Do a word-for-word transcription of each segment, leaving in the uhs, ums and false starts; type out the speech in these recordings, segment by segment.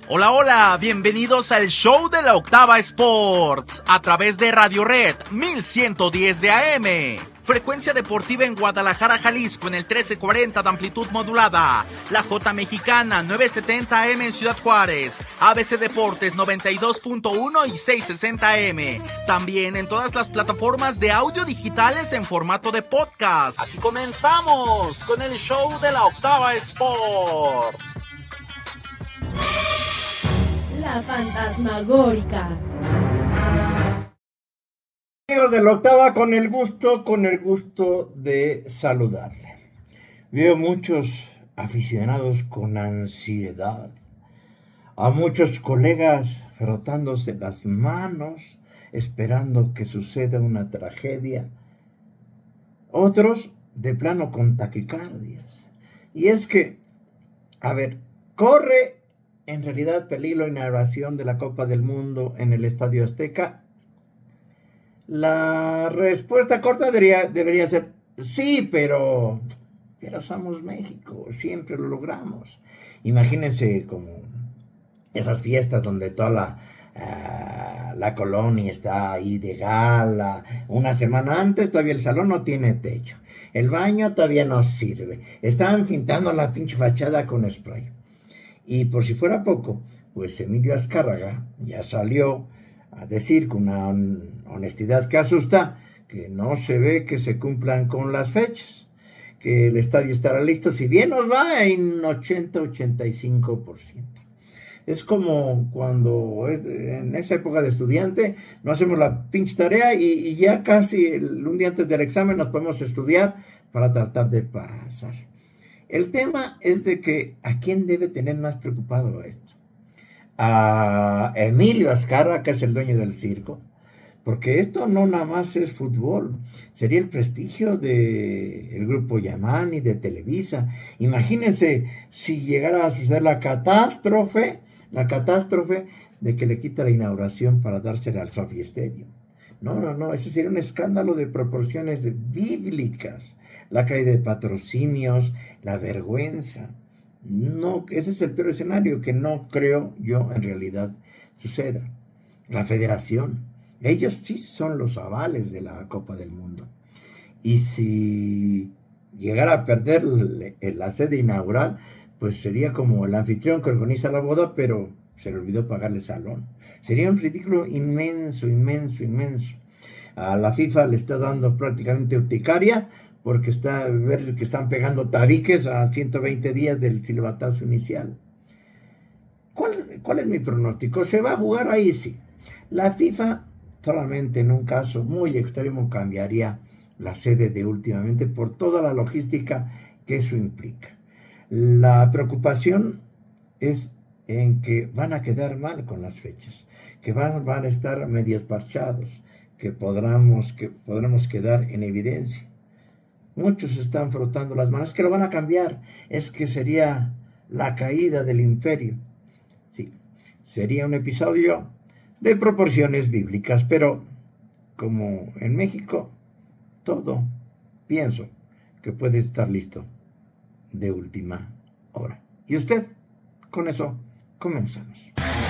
Hola, hola, bienvenidos al show de la Octava Sports, a través de Radio Red mil ciento diez de A M. Frecuencia deportiva en Guadalajara, Jalisco, en el trece cuarenta de amplitud modulada. La J Mexicana, novecientos setenta A M en Ciudad Juárez. A B C Deportes, noventa y dos punto uno y seiscientos sesenta A M. También en todas las plataformas de audio digitales en formato de podcast. Aquí comenzamos con el show de la Octava Sports. La fantasmagórica. Amigos de la Octava, con el gusto, con el gusto de saludarle. Veo muchos aficionados con ansiedad, a muchos colegas frotándose las manos, esperando que suceda una tragedia, otros de plano con taquicardias. Y es que, a ver, corre en realidad peligro la inauguración de la Copa del Mundo en el Estadio Azteca. La respuesta corta debería, debería ser sí, pero, pero somos México, siempre lo logramos. Imagínense como esas fiestas donde toda la, uh, la colonia está ahí de gala. Una semana antes todavía el salón no tiene techo, el baño todavía no sirve, están pintando la pinche fachada con spray. Y por si fuera poco, pues Emilio Azcárraga ya salió a decir con una honestidad que asusta que no se ve que se cumplan con las fechas, que el estadio estará listo, si bien nos va en ochenta a ochenta y cinco por ciento. Es como cuando es en esa época de estudiante no hacemos la pinche tarea y, y ya casi el, un día antes del examen nos podemos estudiar para tratar de pasar. El tema es de que ¿a quién debe tener más preocupado esto? A Emilio Azcárraga, que es el dueño del circo, porque esto no nada más es fútbol, sería el prestigio del grupo Yamani, de Televisa. Imagínense si llegara a suceder la catástrofe, la catástrofe de que le quita la inauguración para dársela al Sophie Stadium. No, no, no, ese sería un escándalo de proporciones bíblicas. La caída de patrocinios, la vergüenza. No, ese es el peor escenario que no creo yo en realidad suceda. La federación, ellos sí son los avales de la Copa del Mundo. Y si llegara a perder la sede inaugural, pues sería como el anfitrión que organiza la boda, pero se le olvidó pagarle salón. Sería un ridículo inmenso, inmenso, inmenso. A la FIFA le está dando prácticamente urticaria porque está ver que están pegando tabiques a ciento veinte días del silbatazo inicial. ¿Cuál, ¿Cuál es mi pronóstico? Se va a jugar ahí, sí. La FIFA solamente en un caso muy extremo cambiaría la sede de últimamente por toda la logística que eso implica. La preocupación es en que van a quedar mal con las fechas, que van, van a estar medios parchados, que podremos, que podremos quedar en evidencia. Muchos están frotando las manos, es que lo van a cambiar, es que sería la caída del imperio. Sí, sería un episodio de proporciones bíblicas, pero como en México, todo pienso que puede estar listo de última hora. ¿Y usted? Con eso comenzamos.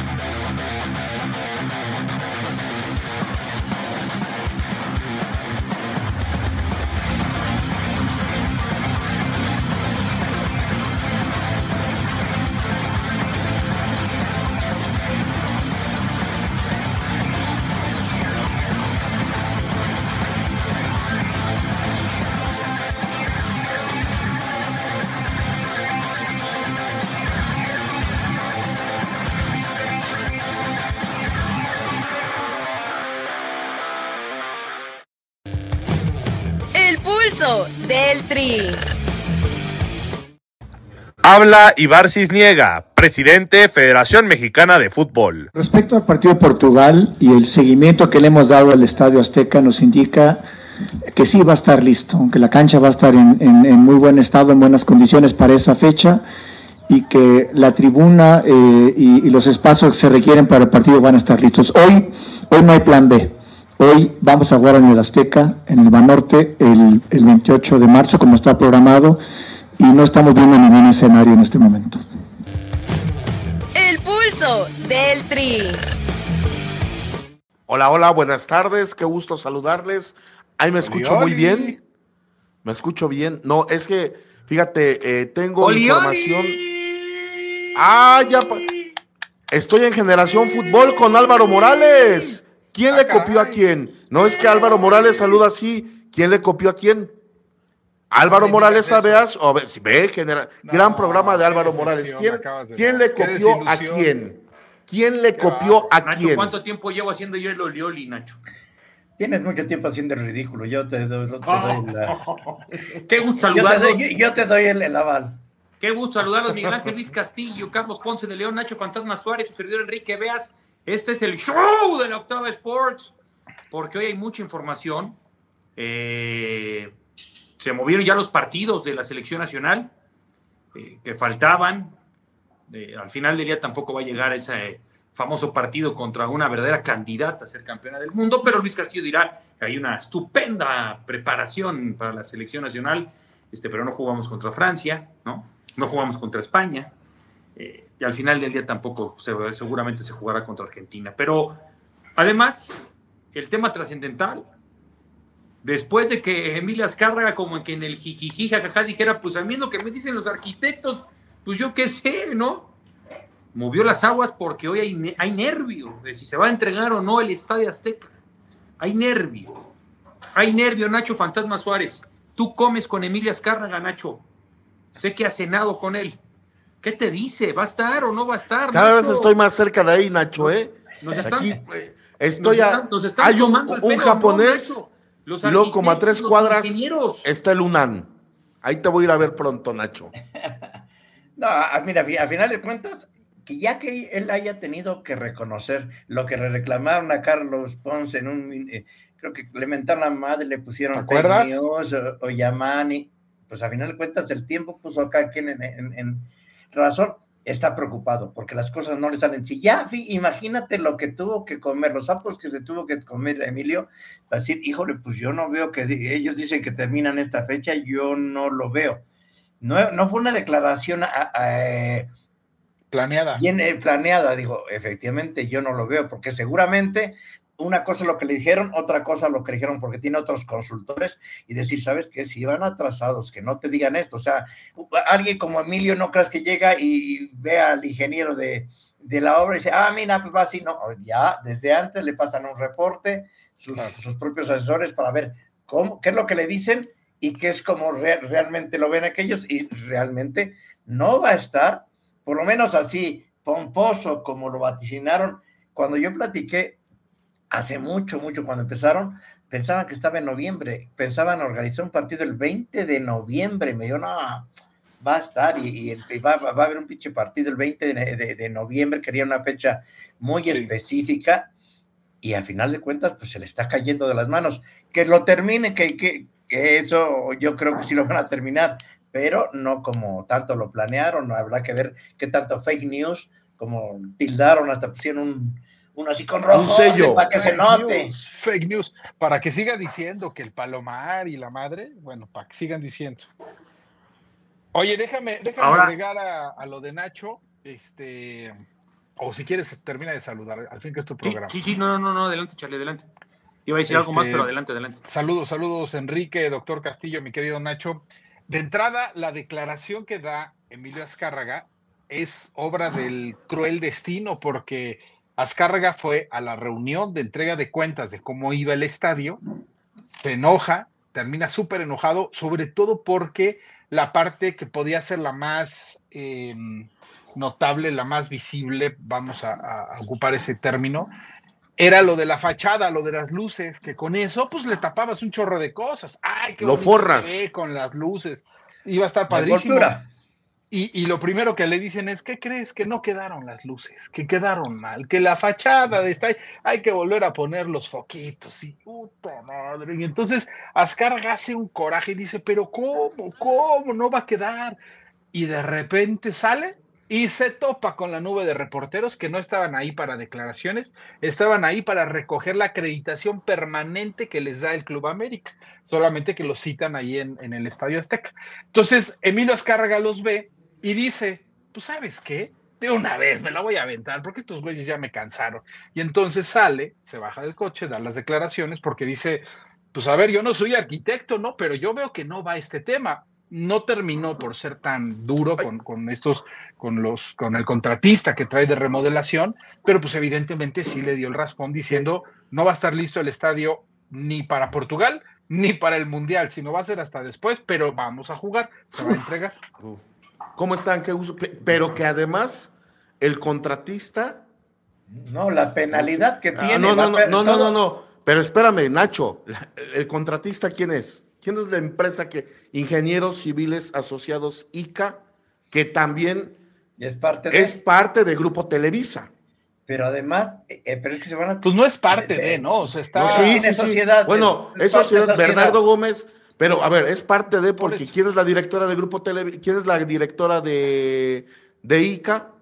Del Tri. Habla Ibar Cisniega, presidente Federación Mexicana de Fútbol. Respecto al partido de Portugal y el seguimiento que le hemos dado al Estadio Azteca, nos indica que sí va a estar listo, aunque la cancha va a estar en, en, en muy buen estado, en buenas condiciones para esa fecha, y que la tribuna eh, y, y los espacios que se requieren para el partido van a estar listos. Hoy, hoy no hay plan B. Hoy vamos a jugar en el Azteca, en el Banorte, el, el veintiocho de marzo, como está programado, y no estamos viendo ningún escenario en este momento. El pulso show del Tri. Hola, hola, buenas tardes, qué gusto saludarles. Ahí me escucho muy bien. ¿Me escucho bien? No, es que, fíjate, eh, tengo Oli, información. Oli. Ah, ya. Pa... Estoy en Generación Fútbol con Álvaro Morales. ¿Quién Ah, le copió caray. a quién? No es que Álvaro Morales saluda así. ¿Quién le copió a quién? Álvaro me Morales digas eso. Sabeas, o ve, si ve, genera- No, gran programa de qué Álvaro decepción Morales. ¿Quién, acabas de quién dar. le Qué copió a desilusión. quién? ¿Quién le Qué copió bárbaro. a Nacho, quién? ¿cuánto tiempo llevo haciendo yo el Olioli, Nacho? Tienes mucho tiempo haciendo el ridículo. Yo te, doy- te doy la. Qué gusto Yo te saludarlos. doy, yo te doy el, el aval. Qué gusto saludarlos, Miguel Ángel Luis Castillo, Carlos Ponce de León, Nacho Fantasma Suárez, su servidor Enrique Veas. Este es el show de la Octava Sports, porque hoy hay mucha información. Eh, se movieron ya los partidos de la selección nacional eh, que faltaban. Eh, al final del día tampoco va a llegar ese eh, famoso partido contra una verdadera candidata a ser campeona del mundo, pero Luis Castillo dirá que hay una estupenda preparación para la selección nacional, este, pero no jugamos contra Francia, ¿no? No jugamos contra España, eh, y al final del día tampoco se, seguramente se jugará contra Argentina. Pero además, el tema trascendental, después de que Emilio Azcárraga, como que en el jijiji, jajaja, dijera, pues a mí es lo que me dicen los arquitectos, pues yo qué sé, ¿no? Movió las aguas porque hoy hay, hay nervio de si se va a entregar o no el Estadio Azteca. Hay nervio. Hay nervio, Nacho Fantasma Suárez. Tú comes con Emilio Azcárraga, Nacho. Sé que has cenado con él. ¿Qué te dice? ¿Va a estar o no va a estar? Cada Nacho? vez estoy más cerca de ahí, Nacho, ¿eh? Nos están, Aquí eh, estoy nos a... están, nos están hay un, tomando el un pelo, japonés ¿no, Nacho? Los y luego como a tres arquitectos, los cuadras ingenieros. está el UNAM. Ahí te voy a ir a ver pronto, Nacho. No, a- mira, a fi- a final de cuentas, que ya que él haya tenido que reconocer lo que le reclamaron a Carlos Ponce en un, eh, creo que le mentaron la madre, le pusieron ¿Te acuerdas? fake news, o, o Yamani, pues a final de cuentas el tiempo puso a cada quien en, en- en razón, está preocupado porque las cosas no le salen. Si ya, fi- imagínate lo que tuvo que comer, los sapos que se tuvo que comer Emilio, para decir, híjole, pues yo no veo que di- ellos dicen que terminan esta fecha, yo no lo veo. No, no fue una declaración a- a- eh, Planeada. bien eh, planeada, digo, efectivamente yo no lo veo, porque seguramente una cosa es lo que le dijeron, otra cosa lo que le dijeron porque tiene otros consultores, y decir, ¿sabes qué? Si van atrasados, que no te digan esto, o sea, alguien como Emilio no creas que llega y ve al ingeniero de, de la obra y dice, ah, mira, pues va así, no, ya desde antes le pasan un reporte, sus, Claro. sus propios asesores para ver cómo, qué es lo que le dicen y qué es como re- realmente lo ven aquellos, y realmente no va a estar, por lo menos así, pomposo como lo vaticinaron. Cuando yo platiqué hace mucho, mucho, cuando empezaron, pensaban que estaba en noviembre, pensaban organizar un partido el veinte de noviembre, me dijo, no, va a estar, y, y el- y va, va, va a haber un pinche partido el veinte de, de- de noviembre, quería una fecha muy Sí. específica, y al final de cuentas, pues se le está cayendo de las manos. Que lo termine, que, que, que eso yo creo que sí lo van a terminar, pero no como tanto lo planearon, habrá que ver qué tanto fake news, como tildaron, hasta pusieron un, uno así con rojo, Un sello. para que se Fake note. news, fake news, para que siga diciendo que el Palomar y la madre, bueno, para que sigan diciendo. Oye, déjame, déjame Ahora- agregar a, a lo de Nacho, este, o si quieres termina de saludar, al fin que es tu Sí, programa. sí, sí, no, no, no, no, adelante, Charlie, adelante. Iba a decir algo Este, más, pero adelante, adelante. Saludos, saludos, Enrique, doctor Castillo, mi querido Nacho. De entrada, la declaración que da Emilio Azcárraga es obra del cruel destino, porque Azcárraga fue a la reunión de entrega de cuentas de cómo iba el estadio, se enoja, termina súper enojado, sobre todo porque la parte que podía ser la más eh, notable, la más visible, vamos a, a ocupar ese término, era lo de la fachada, lo de las luces, que con eso pues le tapabas un chorro de cosas. ¡Ay, qué Lo bonito forras. se ve con las luces! Iba a estar La padrísimo. envoltura. Y, y lo primero que le dicen es, ¿qué crees? Que no quedaron las luces, que quedaron mal, que la fachada de esta, hay que volver a poner los foquitos, y puta madre. Y entonces Azcárraga hace un coraje y dice, pero ¿cómo? ¿Cómo? No va a quedar. Y de repente sale y se topa con la nube de reporteros que no estaban ahí para declaraciones, estaban ahí para recoger la acreditación permanente que les da el Club América, solamente que los citan ahí en, en el Estadio Azteca. Entonces, Emilio Azcárraga los ve y dice, pues ¿sabes qué? de una vez me la voy a aventar, porque estos güeyes ya me cansaron. Y entonces sale, se baja del coche, da las declaraciones, porque dice, pues a ver, yo no soy arquitecto, ¿no? Pero yo veo que no va este tema. No terminó por ser tan duro con, con estos, con los, con el contratista que trae de remodelación, pero pues evidentemente sí le dio el raspón diciendo, no va a estar listo el estadio ni para Portugal, ni para el Mundial, sino va a ser hasta después, pero vamos a jugar, se va a entregar. Uf. ¿Cómo están? ¿Qué uso? Pero que además el contratista... No, la penalidad que tiene... Ah, no, no, no, no, no, todo... no, no, pero espérame, Nacho, ¿el contratista quién es? ¿Quién es la empresa que... Ingenieros Civiles Asociados I C A, que también es parte de, es parte de Grupo Televisa? Pero además, eh, pero es que se van a... Pues no es parte de, ¿no? O sea, está... No, sí, sí, sí. Sociedad, bueno, es, es sociedad, sociedad, Bernardo Gómez... Pero, a ver, es parte de, porque ¿quién es la directora del Grupo Tele? ¿Quién es la directora de, de I C A?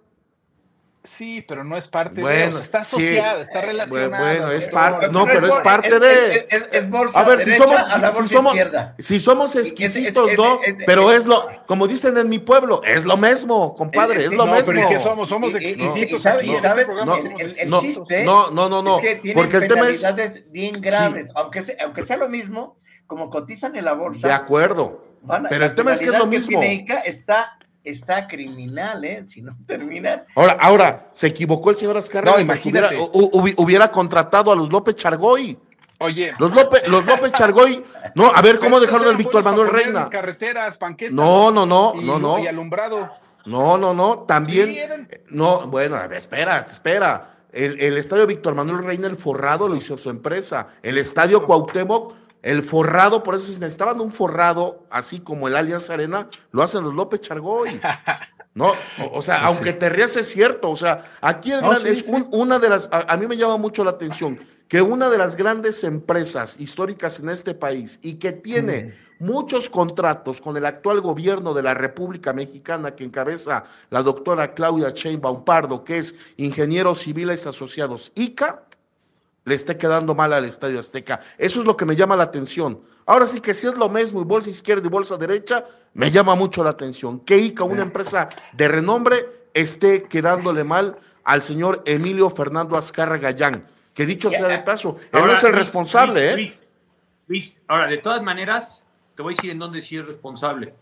Sí, pero no es parte bueno, de, o sea, está asociada, sí, está relacionada. Bueno, es parte, no, pero es parte de. Es, es, es bolsa a ver, si somos, a la bolsa si, somos izquierda. si somos exquisitos, es, es, ¿no? Es, es, pero es lo, como dicen en mi pueblo, es lo mismo, compadre, es lo no, mismo. Pero ¿y qué somos? Somos exquisitos. Y sabes, no, ¿sabes? No, el, el, el no, chiste no, no, no, no, es que tienen porque el tema es bien graves, sí. aunque, sea, aunque sea lo mismo, como cotizan en la bolsa. De acuerdo, van a, pero el tema es que es lo que mismo. Tiene I C A está Está criminal, ¿eh? Si no terminan. Ahora, ahora, se equivocó el señor Azcárraga. No, imagínate. Hubiera, hubiera contratado a los López Chargoy. Oye. Los López, los López Chargoy. No, a ver cómo dejaron el Víctor Manuel Reina. Carreteras, banquetas. No, no, no, y, no, no. Y alumbrado. No, no, no. También. Sí, eran... No, bueno, a ver, espera, espera. El, el estadio Víctor Manuel Reina, el forrado, lo hizo su empresa. El estadio Cuauhtémoc. El forrado, por eso si necesitaban un forrado, así como el Allianz Arena, lo hacen los López Chargoy. No, o, o sea, sí, aunque sí. te rías es cierto, o sea, aquí el no, gran, sí, es sí. Un, una de las, a, a mí me llama mucho la atención, que una de las grandes empresas históricas en este país y que tiene mm. muchos contratos con el actual gobierno de la República Mexicana que encabeza la doctora Claudia Sheinbaum Pardo, que es Ingenieros Civiles Asociados I C A, le esté quedando mal al Estadio Azteca. Eso es lo que me llama la atención. Ahora sí que si es lo mismo y bolsa izquierda y bolsa derecha, me llama mucho la atención. Que I C A, una empresa de renombre, esté quedándole mal al señor Emilio Fernando Azcárraga Gallán, que dicho sea de paso, él ahora, no es el Luis, responsable, Luis, ¿eh? Luis, Luis, ahora, de todas maneras, te voy a decir en dónde sí es responsable.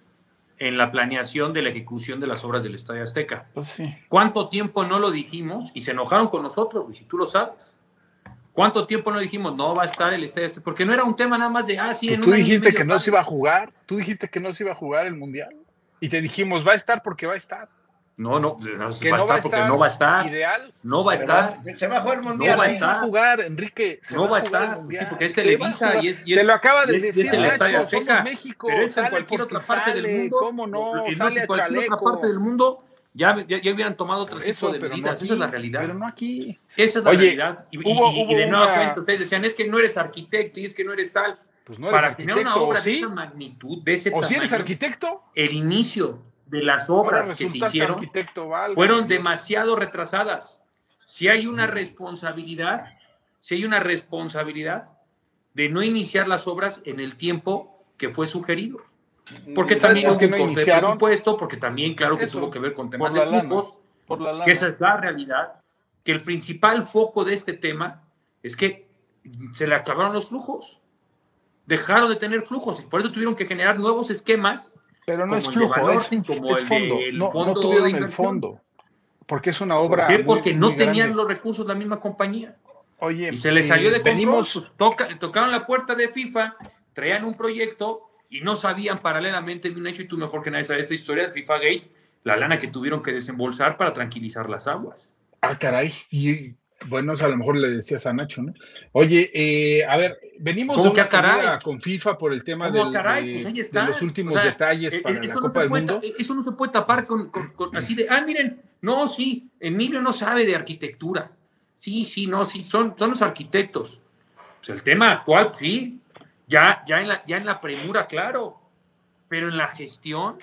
En la planeación de la ejecución de las obras del Estadio Azteca. Pues sí. ¿Cuánto tiempo no lo dijimos? Y se enojaron con nosotros, Luis, y tú lo sabes. ¿Cuánto tiempo no dijimos, no va a estar el Estadio Azteca? Porque no era un tema nada más de, ah, sí, pues en tú un dijiste que medio, no se iba a jugar, tú dijiste que no se iba a jugar el Mundial. Y te dijimos, va a estar porque va a estar. No, no, no que va a no estar porque no va a estar. Ideal. No va a estar. Va, se va a jugar el Mundial. No va a estar. estar. Se va a jugar, Enrique. No va a estar. Sí, porque es Televisa y es, y es. Te lo acaba de es, decir. Es el Nacho, Estadio Azteca. México, pero es en cualquier otra parte sale, del mundo. ¿Cómo no? En sale cualquier otra parte del mundo. Ya, ya, ya hubieran tomado otro Eso, tipo de medidas. No aquí, esa es la realidad. Pero no aquí. Esa es la Oye, realidad. Y, hubo, y, hubo y de nueva una... cuenta, ustedes decían, es que no eres arquitecto y es que no eres tal. Pues no eres Para tener una obra ¿sí? de esa magnitud, de ese ¿O tamaño. ¿O si eres arquitecto? El inicio de las obras que se hicieron valga, fueron Dios. demasiado retrasadas. Si hay una responsabilidad, si hay una responsabilidad de no iniciar las obras en el tiempo que fue sugerido. Porque también hubo un no corte de presupuesto, porque también, claro, que Eso, tuvo que ver con temas de flujos, que esa es la realidad, que el principal foco de este tema es que se le acabaron los flujos. Dejaron de tener flujos y por eso tuvieron que generar nuevos esquemas. Pero no es flujo, es, como es el fondo. De, el no, fondo no tuvieron de inversión. el fondo. Porque es una obra. ¿Por qué? Porque muy, no muy tenían grande. los recursos la misma compañía. Oye, y se les salió de control. venimos... Pues toca, tocaron la puerta de FIFA, traían un proyecto y no sabían paralelamente de un hecho, y tú mejor que nadie sabes esta historia, el FIFA Gate, la lana que tuvieron que desembolsar para tranquilizar las aguas. Ah, caray. Y bueno, a lo mejor le decías a Nacho, ¿no? Oye, eh, a ver, venimos de una caray? con FIFA por el tema del, caray? De, pues ahí está. de los últimos o sea, detalles para eso la no Copa del puede, Mundo. Eso no se puede tapar con, con, con así de, ah, miren, no, sí, Emilio no sabe de arquitectura. Sí, sí, no, sí, son, son los arquitectos. Pues el tema actual, sí, ya, ya, en la, ya en la premura, claro, pero en la gestión,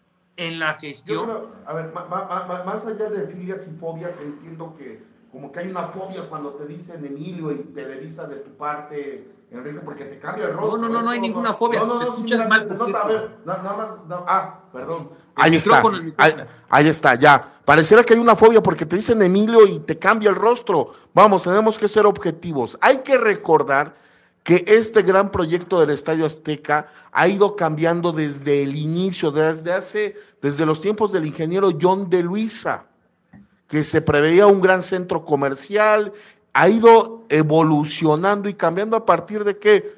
en la gestión... Yo creo, a ver, ma, ma, ma, más allá de filias y fobias, entiendo que como que hay una fobia cuando te dicen Emilio y Televisa de tu parte Enrique, porque te cambia el rostro. No, no, no, no hay ninguna fobia. Te escuchas mal, por No, cierto. a ver, no, nada más, no, ah, perdón. El Ahí está, micrófono, el micrófono. ahí, ahí está, ya. Pareciera que hay una fobia porque te dicen Emilio y te cambia el rostro. Vamos, tenemos que ser objetivos. Hay que recordar que este gran proyecto del Estadio Azteca ha ido cambiando desde el inicio, desde hace, desde los tiempos del ingeniero John de Luisa, que se preveía un gran centro comercial, ha ido evolucionando y cambiando a partir de que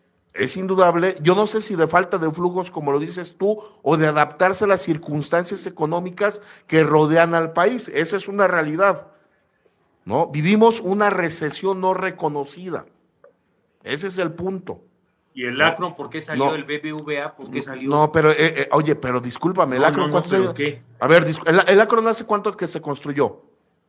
es indudable, yo no sé si de falta de flujos, como lo dices tú, o de adaptarse a las circunstancias económicas que rodean al país. Esa es una realidad, ¿no? Vivimos una recesión no reconocida. Ese es el punto. ¿Y el Akron por qué salió? No. ¿El B B V A por qué salió? No, pero, eh, eh, oye, pero discúlpame, ¿el No, Akron no, no, cuántos ¿pero años? qué? A ver, discu- el, el Akron ¿hace cuánto que se construyó?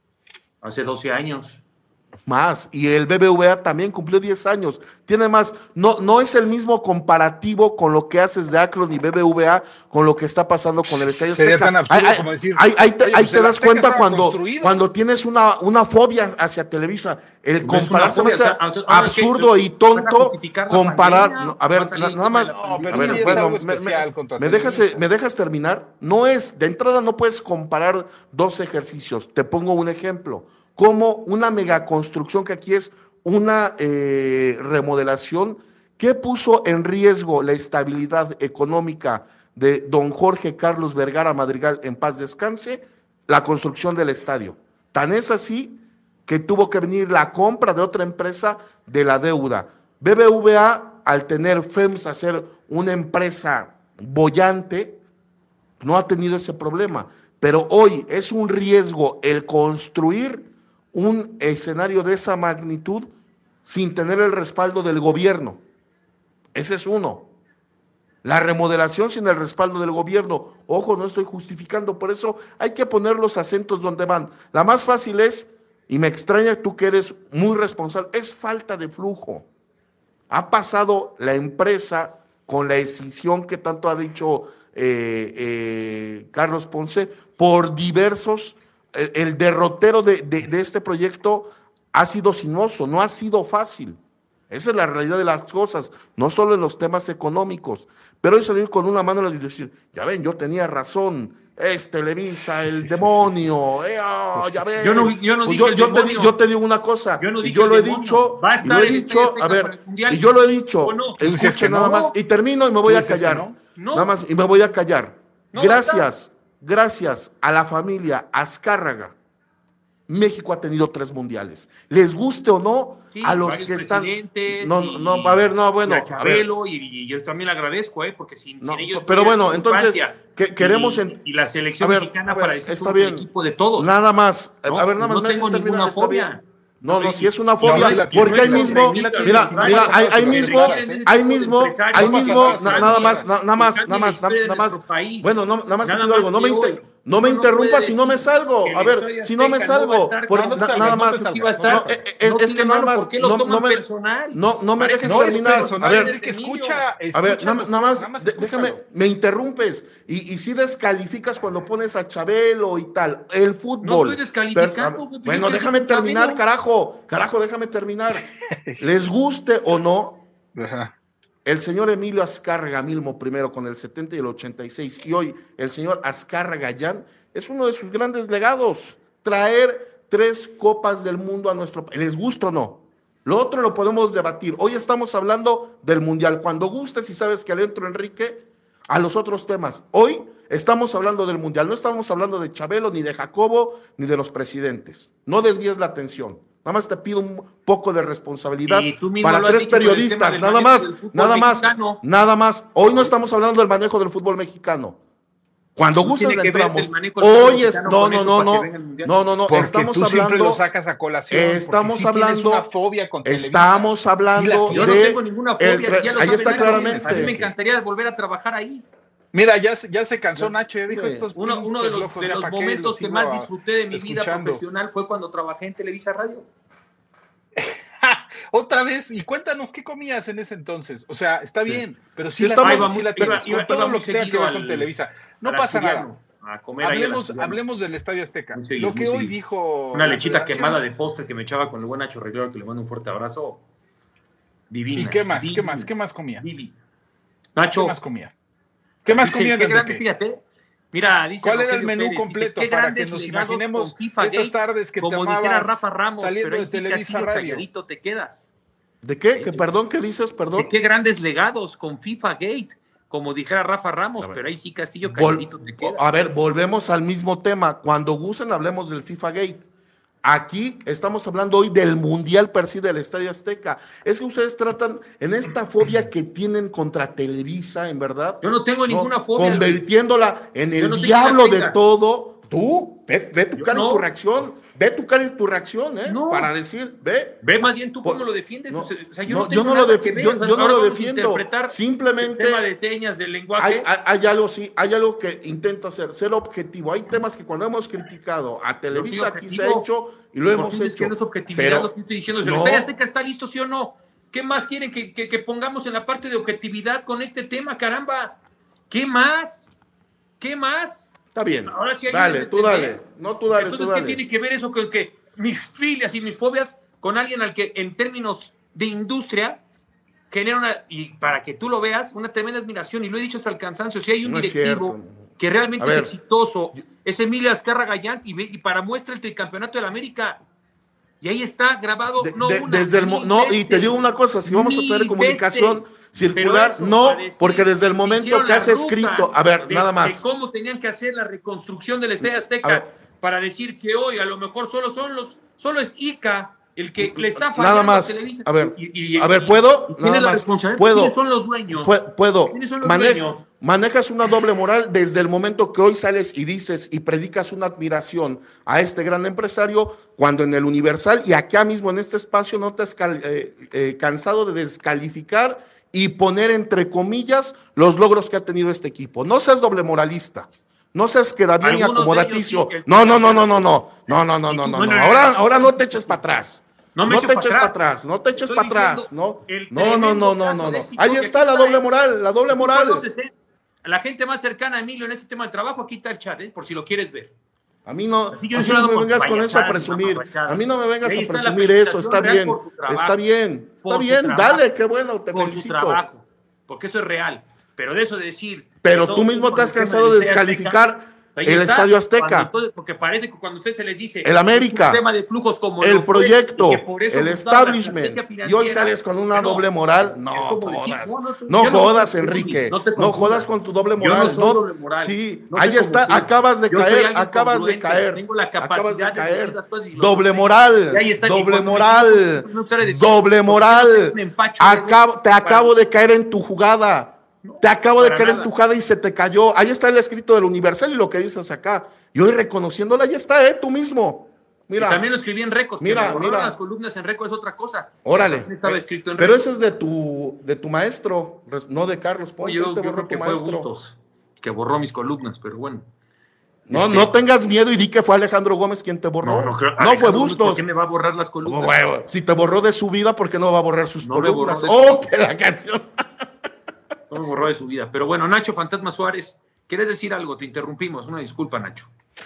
Hace doce años. Más, y el B B V A también cumplió diez años, tiene más, no, no es el mismo comparativo con lo que haces de Akron y B B V A con lo que está pasando con el Estadio Sería Azteca. tan absurdo Ahí- como decir, ahí- ahí te, oye, ahí pues te el das Azteca cuenta estaba cuando, construido. cuando tienes una, una fobia hacia Televisa, el No es comparar, una se me fobia, hace o sea, entonces, ahora, absurdo ¿qué? y ¿Vas a tonto justificar la comparar, pandemia? no, a ver, ¿Va a salir na- el nada tema más, de la No, a pero ver, sí es bueno, algo me- me- especial contra me dejas, Televisa. me dejas terminar, no es, de entrada no puedes comparar dos ejercicios, te pongo un ejemplo, como una megaconstrucción que aquí es una eh, remodelación que puso en riesgo la estabilidad económica de don Jorge Carlos Vergara Madrigal, en paz descanse, la construcción del estadio. Tan es así que tuvo que venir la compra de otra empresa de la deuda. B B V A, al tener FEMSA ser una empresa boyante, no ha tenido ese problema, pero hoy es un riesgo el construir un escenario de esa magnitud sin tener el respaldo del gobierno. Ese es uno. La remodelación sin el respaldo del gobierno. Ojo, no estoy justificando, por eso hay que poner los acentos donde van. La más fácil es, y me extraña tú que eres muy responsable, es falta de flujo. Ha pasado la empresa con la decisión que tanto ha dicho eh, eh, Carlos Ponce por diversos. El, el derrotero de, de, de este proyecto ha sido sinuoso, no ha sido fácil. Esa es la realidad de las cosas, no solo en los temas económicos. Pero hoy salir con una mano y decir, ya ven, yo tenía razón, es Televisa, el demonio, eh, oh, ya ven. Yo no, yo no Pues dije yo, el yo, te, demonio. yo te digo una cosa, Yo no y dije yo el lo he demonio. dicho, Va a y estar lo he el dicho, Estadio a Azteca ver, para el Mundial, y yo lo he sí dicho, o no. Tú dices escuchen que nada no. más, y termino y me Tú voy a dices que callar, no. No. nada más, y me voy a callar. No, Gracias, gracias a la familia Azcárraga, México ha tenido tres mundiales. Les guste o no, Sí, a los varios que están. presidentes No, y- no, a ver, no, bueno. y a a ver, Chabelo, y, y yo también le agradezco, ¿eh? Porque sin, no, sin ellos. pero no hubiera bueno, sido entonces, Francia. que- queremos Y, en- y la selección a ver, mexicana a ver, para decir está somos bien. el equipo de todos. Nada más. No, a ver, nada más. no me tengo dejes terminar, ninguna está fobia. bien. No, no, No, si es una no, fobia, sí la porque tienes, ahí no, mismo, sí la tienes, mira, sí, mira, no, ahí, ahí no, mismo, no, ahí mismo, ahí no pasa mismo, nada, na- sí, nada sí, más, sí. na- nada más, Cambia nada la más, historia de nada más. nuestro país. Bueno, no, nada más te Nada pido algo, más no me, que inter- hoy no me uno no interrumpas puede si no me decir salgo. que A el ver, Estadio si no me Azteca no va a salgo, estar- por- No, no te na- salgas, nada no te más. salgas, Iba a estar- no, No, eh, eh, no es tiene que nada mano, más, ¿por qué lo no, toman no me, personal? no, no me Parece dejes No es terminar. personal, A ver, Enrique, escucha, a ver, escúchalo, nada, nada más, nada más de- déjame, escúchalo. me interrumpes y, y si descalificas cuando pones a Chabelo y tal. El fútbol. No estoy descalificando, Pers- güey, pues Bueno, yo déjame critico a terminar, Chabelo. carajo. Carajo, déjame terminar. Les guste o no, Ajá. el señor Emilio Azcárraga Milmo primero con el setenta y el ochenta y seis y hoy el señor Azcárraga Jan es uno de sus grandes legados. Traer tres copas del mundo a nuestro país. ¿Les gusta o no? Lo otro lo podemos debatir. Hoy estamos hablando del Mundial. Cuando gustes y sabes que le entro, Enrique, a los otros temas. Hoy estamos hablando del Mundial. No estamos hablando de Chabelo, ni de Jacobo, ni de los presidentes. No desvíes la atención. Nada más te pido un poco de responsabilidad Y tú mismo para lo has tres dicho con el tema periodistas. del Nada manejo más, del fútbol nada más, mexicano. nada más. Hoy no estamos hablando del manejo del fútbol mexicano. Cuando No gustes tiene le que ver entramos. el manejo del fútbol Hoy es, mexicano no, con no, eso no, para que no, venga el Mundial. no, no, no, Porque estamos tú siempre hablando, lo sacas a colación. porque estamos sí tienes hablando, una fobia con Televisa. estamos hablando Sí la Yo no de tengo ninguna el fobia, tre- ya lo ahí sabe está Nacho. claramente. A mí me encantaría volver a trabajar ahí. Mira, ya, se- ya se cansó Nacho, ya dijo Sí. estos Uno, uno de pinches los, locos, de ya los pa' qué momentos los que sigo más a- disfruté de mi vida escuchando. profesional fue cuando trabajé en Televisa Radio. Otra vez, y cuéntanos qué comías en ese entonces. O sea, está Sí. bien, pero sí, Sí, la, estamos- tienes, iba sí la muy- tienes, iba- con todo iba lo muy que tenga que seguido ver con al- Televisa. No al pasa Asturiano, nada. A comer ahí al Hablemos, Asturiano. hablemos del Estadio Azteca. Muy seguido, Lo que muy hoy seguido. dijo... Una la lechita federación- quemada de postre que me echaba con el buen Nacho Reglero, que le mando un fuerte abrazo. divina. ¿Y qué más? Divina, ¿Qué más? ¿Qué más comía? Divina. Nacho. ¿Qué más comía? ¿Qué más dice, comía qué en grande, Enrique? fíjate. Mira, dice ¿Cuál era el Rogelio menú Pérez, completo dice, qué para que grandes nos legados imaginemos con FIFA esas Gate, tardes que te como dijera amabas Rafa Ramos, saliendo pero ahí de sí Televisa Castillo Radio? calladito te quedas. ¿De qué? ¿Que perdón? ¿Qué dices? Perdón. Dice, qué grandes legados con FIFA Gate, como dijera Rafa Ramos, pero ahí sí Castillo calladito Vol- te quedas. A ver, volvemos al mismo tema. Cuando gusten hablemos del FIFA Gate. Aquí estamos hablando hoy del Mundial per se del Estadio Azteca. Es que ustedes tratan en esta fobia que tienen contra Televisa, en verdad. Yo no tengo ¿no? ninguna fobia. Convirtiéndola en Yo el no sé diablo quién la de tenga. todo. Tú, ve, ve tu Yo cara y no. tu reacción. Ve tu cara y tu reacción, ¿eh? No. Para decir, ve. Ve más bien tú Por- cómo lo defiendes. no, pues, o sea, yo no, no, tengo yo no lo nada defi- que ver, yo- o sea, yo no ahora lo vamos a defiendo. interpretar Simplemente- el tema de señas del Hay, lenguaje. hay- hay algo, sí, hay algo que intento hacer, ser objetivo. Hay temas que cuando hemos criticado a Televisa aquí se ha objetivo. hecho y lo ¿Por hemos qué dices hecho. que no es objetividad pero lo que estoy diciendo? ¿El no. Estadio Azteca está listo, sí o no? ¿Qué más quieren que, que, que pongamos en la parte de objetividad con este tema, caramba? ¿Qué más? ¿Qué más? Está bien. Ahora sí hay Dale, que tú entender. dale. No, tú dale, Entonces, tú ¿qué dale. tiene que ver eso con que mis filias y mis fobias con alguien al que en términos de industria genera una, y para que tú lo veas, una tremenda admiración, y lo he dicho hasta el cansancio, si hay un No es directivo cierto. que realmente A ver. es exitoso, es Emilio Azcárraga Gallán, y, ve- y para muestra el tricampeonato de la América, y ahí está grabado, De- no de- una, desde el mo- mil no, y veces, te digo una cosa, si vamos a tener mil comunicación veces. circular, Pero eso, no, para decir porque desde el que momento hicieron que la has ruta escrito, a ver, de- nada más. de cómo tenían que hacer la reconstrucción del Estadio A Azteca ver. para decir que hoy a lo mejor solo son los, solo es Ica el que le está fallando Nada más. a Televisa. A ver, Y- y- a ver, y- ¿puedo? y tiene Nada la más. responsabilidad. ¿Puedo? ¿Quiénes son los dueños? Pu- Puedo. ¿Quiénes son los Mane- dueños? manejas una doble moral desde el momento que hoy sales y dices y predicas una admiración a este gran empresario, cuando en el Universal y acá mismo en este espacio no te has cal- eh, eh, cansado de descalificar y poner entre comillas los logros que ha tenido este equipo. No seas doble moralista. No seas queda bien y Algunos de ellos acomodaticio. sí, el- No, no, no, no, no, no. No, no, no, Y no, tú, no. bueno, no. no, Ahora, no, ahora no, no no, te eches para atrás. No me No echo te pa' eches atrás. para atrás, no te eches Estoy para atrás, diciendo no. el No, no, tremendo no, no, caso no, de no. éxito Ahí que está aquí la está, doble ¿eh? moral, la doble Tú moral. conoces, ¿eh? A la gente más cercana a Emilio en este tema de trabajo, aquí está el chat, ¿eh? Por si lo quieres ver. A mí no, Así yo a no mí estoy no hablando me por vengas con eso a payasadas, presumir. mamarrachadas. A mí no me vengas Y ahí a está la presumir eso, felicitación está real bien. por su trabajo. Está bien, está Por su bien, trabajo. dale, qué bueno, te Por su felicito. trabajo, porque eso es real. Pero de eso de decir... Pero que tú todo mismo con te el has tema cansado del de Estadio descalificar Azteca, ahí el está, Estadio Azteca. cuando todo- porque parece que cuando a usted se les dice... El América, es un tema de flujos como el lo fue, proyecto, y que por eso el nos da la establishment, estrategia y hoy financiera, sales con una que no, doble moral. es No como decir, jodas, no, no, no yo no jodas, soy Enrique, confundis, no te no confundas. jodas con tu doble Yo moral. no soy doble moral. Sí, No ahí sé está, cómo soy. acabas de Yo soy caer, alguien acabas de congruente, caer, tengo la acabas capacidad de de decir caer. las cosas y lo Doble sostengo. moral, Y ahí está, y doble cuando me moral, equivoco, no sabe decir, doble porque moral. no tengo un empacho de Acabo- voz te para acabo de decir. caer en tu jugada. Te acabo de para caer en nada. tu jugada y se te cayó. Ahí está el escrito del Universal y lo que dices acá. Y hoy reconociéndola, ahí está, ¿eh? Tú mismo. Mira. Y también lo escribí en récord. Mira, que me borraron mira. las columnas en récord es otra cosa. Órale. También estaba Eh, escrito en Pero récord. ese es de tu, de tu maestro, res- no de Carlos Ponce. Oye, yo, te yo borró creo que tu fue maestro. Bustos que borró mis columnas, pero bueno. No, Este- no tengas miedo y di que fue Alejandro Gómez quien te borró. No, no, creo- No fue Alejandro Gómez, Bustos. ¿Por qué me va a borrar las columnas? Bueno, si te borró de su vida, ¿por qué no va a borrar sus No me borró columnas? de su Oh, vida. que la canción. No me borró de su vida. Pero bueno, Nacho Fantasma Suárez, ¿quieres decir algo? Te interrumpimos. Una disculpa, Nacho.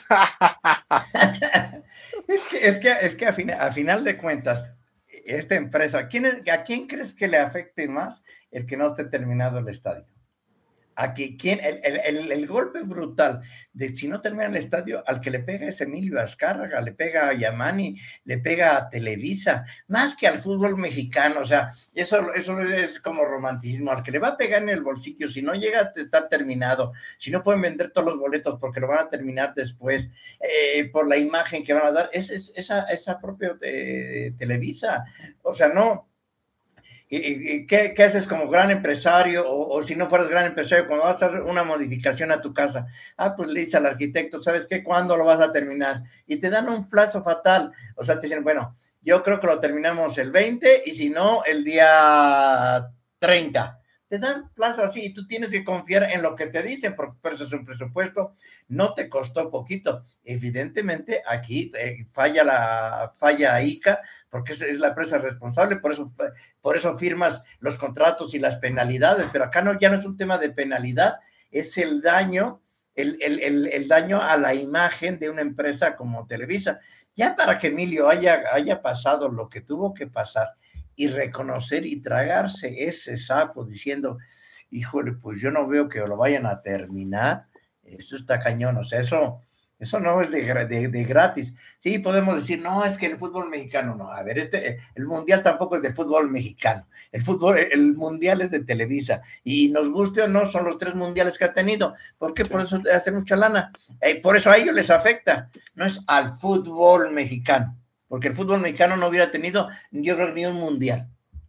Es que, es que, es que a, fin- a final de cuentas, esta empresa, ¿quién es- ¿a quién crees que le afecte más el que no esté terminado el estadio? A que, ¿quién? El, el, el, el golpe brutal de si no termina el estadio, al que le pega es Emilio Azcárraga, le pega a Yamani, le pega a Televisa, más que al fútbol mexicano. O sea, eso, eso es como romanticismo. Al que le va a pegar en el bolsillo, si no llega a estar terminado, si no pueden vender todos los boletos porque lo van a terminar después, eh, por la imagen que van a dar, es, es esa, esa propia eh, Televisa. O sea, no. ¿Y, y qué, qué haces como gran empresario? O, o si no fueras gran empresario, cuando vas a hacer una modificación a tu casa, ah, pues le dices al arquitecto, ¿sabes qué? ¿Cuándo lo vas a terminar? Y te dan un plazo fatal. O sea, te dicen, bueno, yo creo que lo terminamos el veinte y si no, el día treinta. Te dan plazo así y tú tienes que confiar en lo que te dicen, porque por eso es un presupuesto, no te costó poquito. Evidentemente aquí eh, falla la falla ICA, porque es, es la empresa responsable, por eso, por eso firmas los contratos y las penalidades, pero acá no, ya no es un tema de penalidad, es el daño, el, el, el, el daño a la imagen de una empresa como Televisa. Ya para que Emilio haya, haya pasado lo que tuvo que pasar, y reconocer y tragarse ese sapo diciendo, híjole, pues yo no veo que lo vayan a terminar, eso está cañón, o sea, eso, eso no es de, de, de gratis. Sí, podemos decir, no, es que el fútbol mexicano, no, a ver, este, el mundial tampoco es de fútbol mexicano, el fútbol, el mundial es de Televisa, y nos guste o no, son los tres mundiales que ha tenido, ¿por qué? Por eso hace mucha lana, eh, por eso a ellos les afecta, no es al fútbol mexicano, porque el fútbol mexicano no hubiera tenido, yo creo, ni un mundial.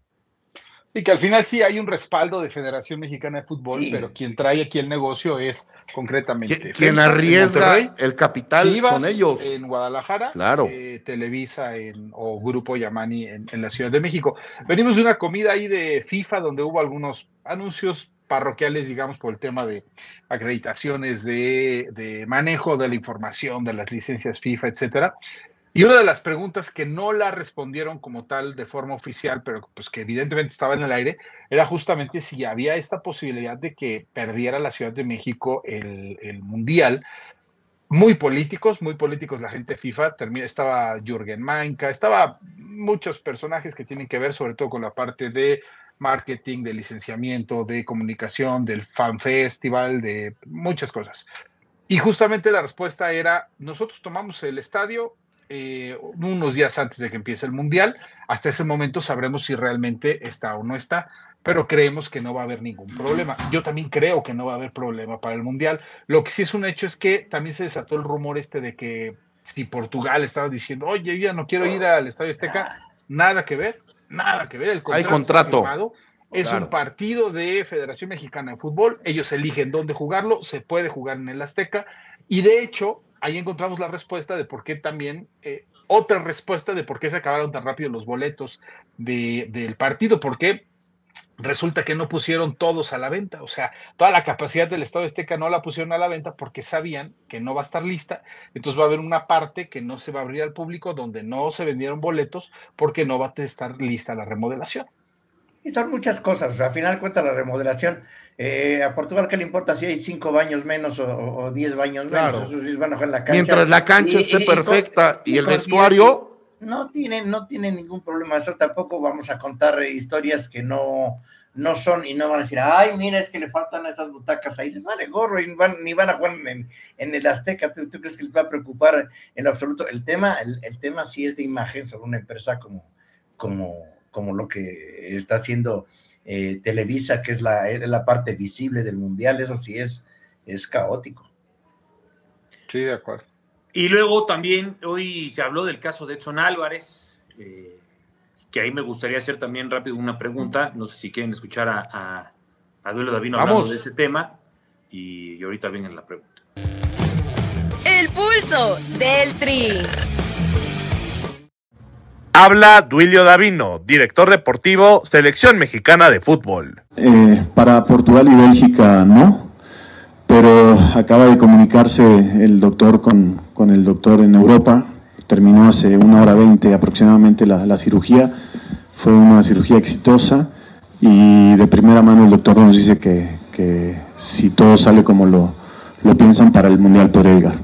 Y que al final sí hay un respaldo de Federación Mexicana de Fútbol, sí, pero quien trae aquí el negocio es concretamente. Quien arriesga el capital Chivas, son ellos. En Guadalajara, claro. eh, Televisa en, o Grupo Yamani en, en la Ciudad de México. Venimos de una comida ahí de FIFA donde hubo algunos anuncios parroquiales, digamos, por el tema de acreditaciones, de, de manejo de la información, de las licencias FIFA, etcétera. Y una de las preguntas que no la respondieron como tal de forma oficial, pero pues que evidentemente estaba en el aire, era justamente si había esta posibilidad de que perdiera la Ciudad de México el, el Mundial. Muy políticos, muy políticos la gente de FIFA, termina, estaba Jürgen Maynka, estaba muchos personajes que tienen que ver sobre todo con la parte de marketing, de licenciamiento, de comunicación, del fan festival, de muchas cosas. Y justamente la respuesta era, nosotros tomamos el estadio, Eh, unos días antes de que empiece el Mundial, hasta ese momento sabremos si realmente está o no está, pero creemos que no va a haber ningún problema. Yo también creo que no va a haber problema para el Mundial. Lo que sí es un hecho es que también se desató el rumor este de que si Portugal estaba diciendo, oye, yo ya no quiero ir al Estadio Azteca, nada que ver, nada que ver, el contrato, hay contrato. Firmado, es claro. Un partido de Federación Mexicana de Fútbol, ellos eligen dónde jugarlo, se puede jugar en el Azteca, y de hecho, ahí encontramos la respuesta de por qué también, eh, otra respuesta de por qué se acabaron tan rápido los boletos de, del partido, porque resulta que no pusieron todos a la venta, o sea, toda la capacidad del Estadio Azteca no la pusieron a la venta porque sabían que no va a estar lista, entonces va a haber una parte que no se va a abrir al público donde no se vendieron boletos porque no va a estar lista la remodelación. Y son muchas cosas, o sea, al final cuenta la remodelación. Eh, a Portugal, ¿qué le importa si hay cinco baños menos o, o diez baños claro. menos? Eso sí van a jugar en la cancha. Mientras la cancha y, esté y, perfecta y, y, y el vestuario... No tienen, no tienen ningún problema, eso tampoco vamos a contar historias que no, no son y no van a decir, ay, mira, es que le faltan esas butacas ahí, les vale gorro y van, ni van a jugar en, en el Azteca. ¿Tú, ¿Tú crees que les va a preocupar en lo absoluto? El tema, el, el tema sí es de imagen sobre una empresa como... como como lo que está haciendo eh, Televisa, que es la, es la parte visible del Mundial, eso sí es, es caótico. Sí, de acuerdo. Y luego también hoy se habló del caso de Edson Álvarez, eh, que ahí me gustaría hacer también rápido una pregunta, no sé si quieren escuchar a, a, a Duelo Davino hablando de ese tema, y, y ahorita viene la pregunta. El pulso del Tri. Habla Duilio Davino, director deportivo, Selección Mexicana de Fútbol. Eh, para Portugal y Bélgica no, pero acaba de comunicarse el doctor con, con el doctor en Europa. Terminó hace una hora veinte aproximadamente la, la cirugía. Fue una cirugía exitosa y de primera mano el doctor nos dice que, que si todo sale como lo, lo piensan, para el Mundial podría llegar.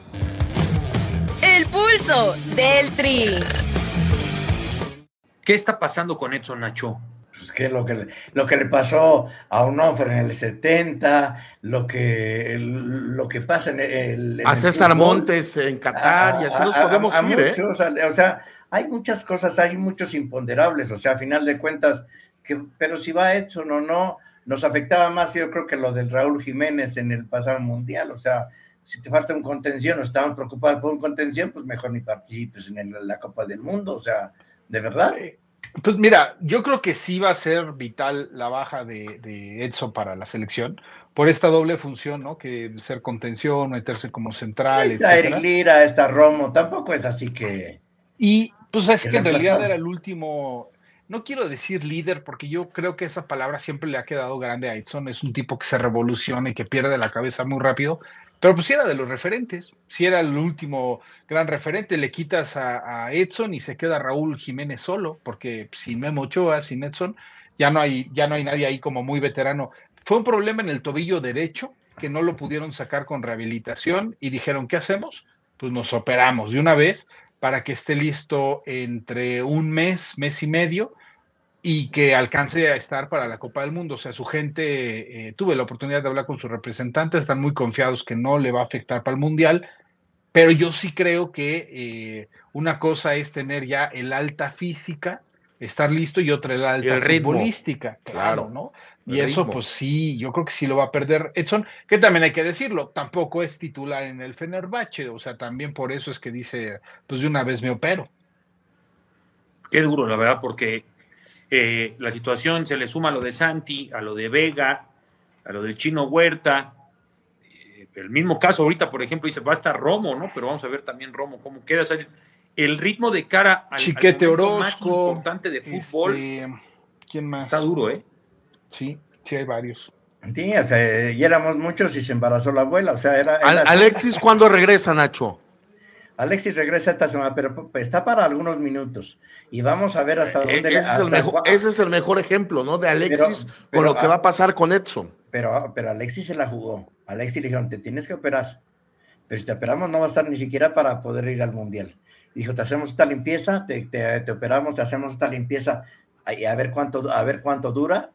El pulso del Tri. ¿Qué está pasando con Edson, Nacho? Pues que lo que, lo que le pasó a Onofre en el setenta, lo que, lo que pasa en el... En a el César fútbol, Montes en Qatar, a, y así nos podemos a, a ir, muchos, ¿eh? O sea, hay muchas cosas, hay muchos imponderables, o sea, a final de cuentas, que, pero si va Edson o no, nos afectaba más, yo creo que lo del Raúl Jiménez en el pasado mundial, o sea, si te falta un contención o estaban preocupados por un contención, pues mejor ni participes en el, la Copa del Mundo, o sea, ¿de verdad? Pues mira, yo creo que sí va a ser vital la baja de, de Edson para la selección, por esta doble función, ¿no? Que ser contención, meterse como central, está Eric Lira, está Romo, tampoco es así que... Y pues es que, que en realidad era el último... No quiero decir líder, porque yo creo que esa palabra siempre le ha quedado grande a Edson. Es un tipo que se revoluciona y que pierde la cabeza muy rápido, pero pues sí era de los referentes, sí era el último gran referente. Le quitas a, a Edson y se queda Raúl Jiménez solo, porque sin Memo Ochoa, sin Edson, ya no hay, ya no hay nadie ahí como muy veterano. Fue un problema en el tobillo derecho, que no lo pudieron sacar con rehabilitación, y dijeron, ¿qué hacemos? Pues nos operamos de una vez, para que esté listo entre un mes, mes y medio, y que alcance a estar para la Copa del Mundo. O sea, su gente, eh, tuve la oportunidad de hablar con sus representantes, están muy confiados que no le va a afectar para el Mundial, pero yo sí creo que eh, una cosa es tener ya el alta física, estar listo, y otra el alta el ritmo. futbolística, claro, Claro. ¿no? El Y eso, ritmo. pues sí, yo creo que sí lo va a perder Edson, que también hay que decirlo, tampoco es titular en el Fenerbahce, o sea, también por eso es que dice, pues de una vez me opero. Qué duro, la verdad, porque eh, la situación se le suma a lo de Santi, a lo de Vega, a lo del Chino Huerta. Eh, el mismo caso ahorita, por ejemplo, dice, va a estar Romo, ¿no? Pero vamos a ver también Romo cómo queda. O sea, el ritmo de cara al, Chiquete al momento más Orozco, importante de fútbol este, ¿quién más? está duro, ¿eh? Sí, sí hay varios. Sí, o sea, ya éramos muchos y se embarazó la abuela, o sea, era... Al- era- Alexis, ¿cuándo regresa, Nacho? Alexis regresa esta semana, pero está para algunos minutos. Y vamos a ver hasta Eh, dónde... ese, es el hasta mejor, cua- ese es el mejor ejemplo, ¿no? De Alexis Pero- con pero, lo que ah, va a pasar con Edson. Pero, pero Alexis se la jugó. Alexis le dijeron, te tienes que operar. Pero si te operamos no va a estar ni siquiera para poder ir al Mundial. Dijo, te hacemos esta limpieza, te, te, te operamos, te hacemos esta limpieza, a, a ver cuánto, a ver cuánto dura,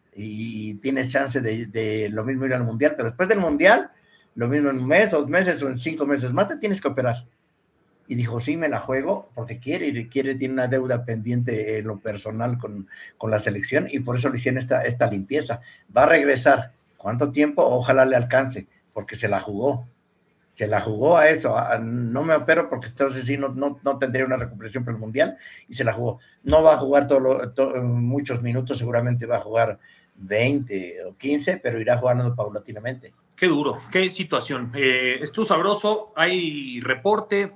y tienes chance de, de lo mismo ir al Mundial. Pero después del Mundial, lo mismo en un mes, dos meses o en cinco meses más, te tienes que operar. Y dijo, sí, me la juego, porque quiere, y quiere, tiene una deuda pendiente en lo personal con, con la selección, y por eso le hicieron esta, esta limpieza. Va a regresar. ¿Cuánto tiempo? Ojalá le alcance, porque se la jugó. Se la jugó a eso. A, no me opero porque entonces sí no, no, no tendría una recuperación para el Mundial, y se la jugó. No va a jugar todo lo, to, muchos minutos, seguramente va a jugar veinte o quince, pero irá jugando paulatinamente. Qué duro, qué situación. Eh, estuvo sabroso, hay reporte.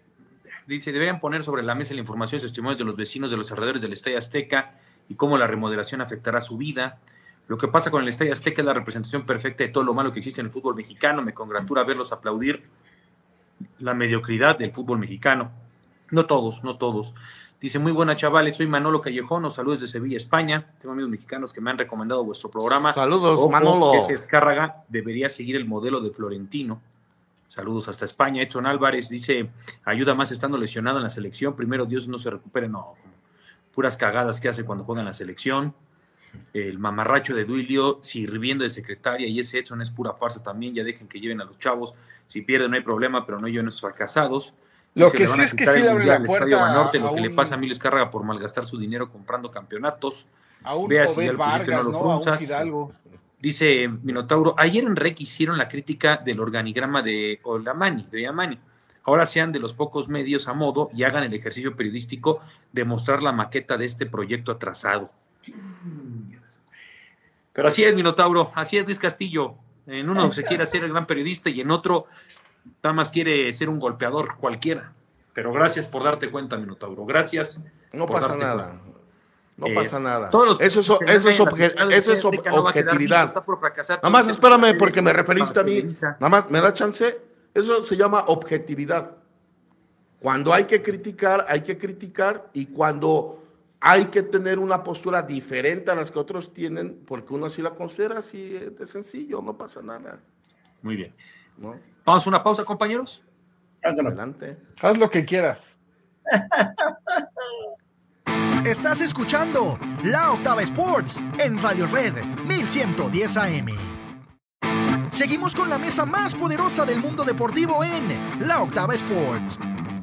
Dice, deberían poner sobre la mesa la información y testimonios de los vecinos de los alrededores del Estadio Azteca y cómo la remodelación afectará su vida. Lo que pasa con el Estadio Azteca es la representación perfecta de todo lo malo que existe en el fútbol mexicano. Me congratula verlos aplaudir la mediocridad del fútbol mexicano. No todos, no todos. Dice, muy buenas chavales, soy Manolo Callejón, os saludos de Sevilla, España. Tengo amigos mexicanos que me han recomendado vuestro programa. Saludos, Ojo, Manolo. Ese Azcárraga debería seguir el modelo de Florentino. Saludos hasta España. Edson Álvarez dice, ayuda más estando lesionado en la selección. Primero Dios no se recupere. No, puras cagadas que hace cuando juega en la selección. El mamarracho de Duilio sirviendo de secretaria, y ese Edson es pura farsa también. Ya dejen que lleven a los chavos. Si pierden no hay problema, pero no lleven a esos fracasados. Lo Dice, que le van sí a es que quitar sí el le abre Mundial la al Estadio puerta Banorte, lo a que le un- pasa a Emilio Azcárraga por malgastar su dinero comprando campeonatos. A un Vea si ya Obed lo pusiste, Vargas, no lo ¿no? A un frunzas. Fidalgo. Dice Minotauro, ayer en Rec hicieron la crítica del organigrama de Olamani, de Yamani. Ahora sean de los pocos medios a modo y hagan el ejercicio periodístico de mostrar la maqueta de este proyecto atrasado. Pero así es, Minotauro, así es Luis Castillo. En uno se quiere hacer el gran periodista y en otro nada más quiere ser un golpeador cualquiera. Pero gracias por darte cuenta, Minotauro. Gracias. No por pasa darte nada. cuenta. No Es- pasa nada. todos los Eso es, que eso es, ganan obje- la eso es ob- Azteca no va a quedar objetividad. listo, está por fracasar. Nada más Todo espérame, el- porque me referiste a mí. Televisa. Nada más, ¿me da chance? Eso se llama objetividad. Cuando hay que criticar, hay que criticar, y cuando hay que tener una postura diferente a las que otros tienen, porque uno así la considera, así de sencillo, no pasa nada. Muy bien. ¿No? Vamos a una pausa, compañeros. Adelante. Haz lo que quieras. Estás escuchando La Octava Sports en Radio Red mil ciento diez A M. Seguimos con la mesa más poderosa del mundo deportivo en La Octava Sports.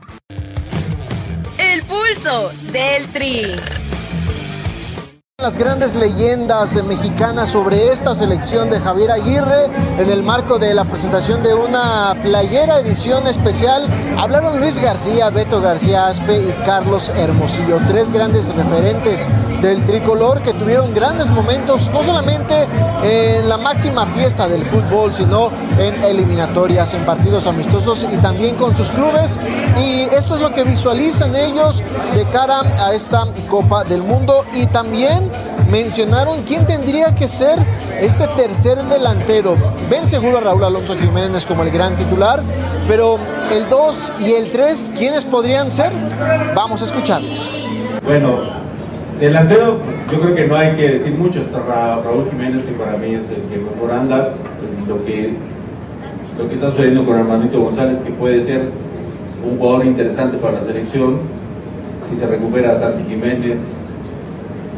El pulso del Tri. Las grandes leyendas mexicanas sobre esta selección de Javier Aguirre en el marco de la presentación de una playera edición especial. Hablaron Luis García, Beto García Aspe y Carlos Hermosillo, tres grandes referentes del tricolor que tuvieron grandes momentos, no solamente en la máxima fiesta del fútbol, sino en eliminatorias, en partidos amistosos y también con sus clubes. Y esto es lo que visualizan ellos de cara a esta Copa del Mundo, y también mencionaron quién tendría que ser este tercer delantero. Ven seguro a Raúl Alonso Jiménez como el gran titular, pero el dos y el tres, ¿quiénes podrían ser? Vamos a escucharlos. Bueno, delantero, yo creo que no hay que decir mucho. Está Ra- Raúl Jiménez, que para mí es el que mejor anda. Lo que, lo que está sucediendo con Armandito González, que puede ser un jugador interesante para la selección si se recupera Santi Jiménez.